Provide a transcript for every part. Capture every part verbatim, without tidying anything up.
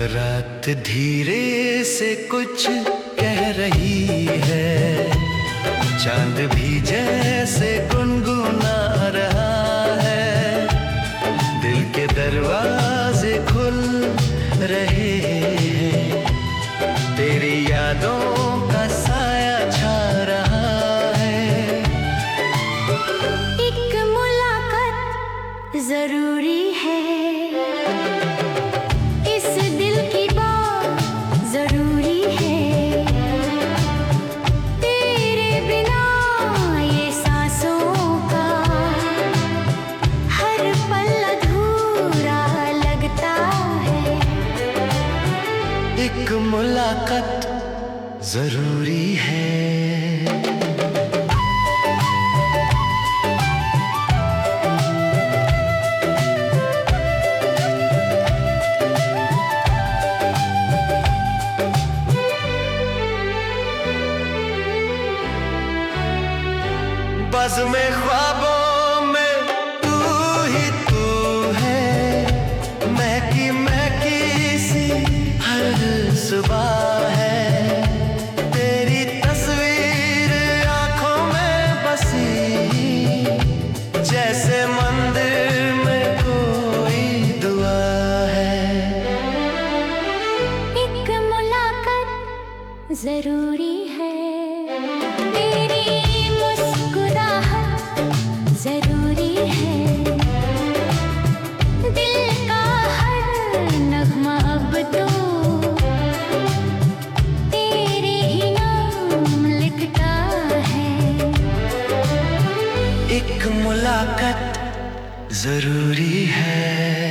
रात धीरे से कुछ कह रही है, चांद भी जैसे गुनगुना रहा है। दिल के दरवाजे खुल रहे हैं, तेरी यादों का साया छा रहा है। एक मुलाकात जरूरी है, इस दिल की बात जरूरी है। तेरे बिना ये सांसों का हर पल अधूरा लगता है। एक मुलाकात जरूरी है। बज़ में ख्वाबों में तू ही तू है, महकी महकी सी हर सुबह है। तेरी तस्वीर आंखों में बसी, जैसे मंदिर में कोई दुआ है। एक मुलाकात जरूरी है, तेरी मुस्कुराहट जरूरी है। दिल का हर नगमा अब तो तेरे ही नाम लिखता है। एक मुलाकात जरूरी है।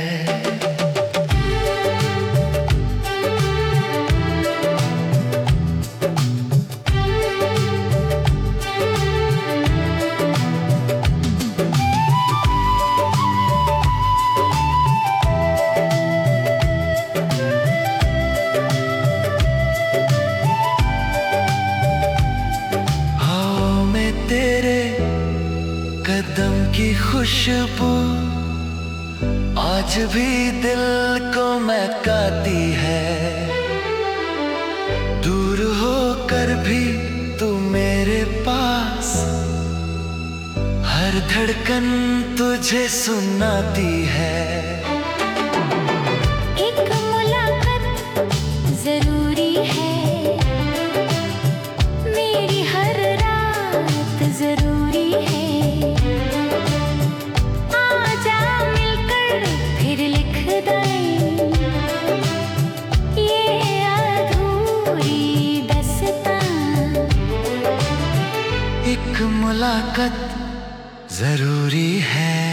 तेरे कदम की खुशबू आज भी दिल को महकाती है। दूर होकर भी तू मेरे पास, हर धड़कन तुझे सुनाती है। एक मुलाकात जरूरी है, मेरी हर रात जरूरी है। आजा मिलकर फिर लिख दें ये अधूरी दास्तां। एक मुलाकात जरूरी है।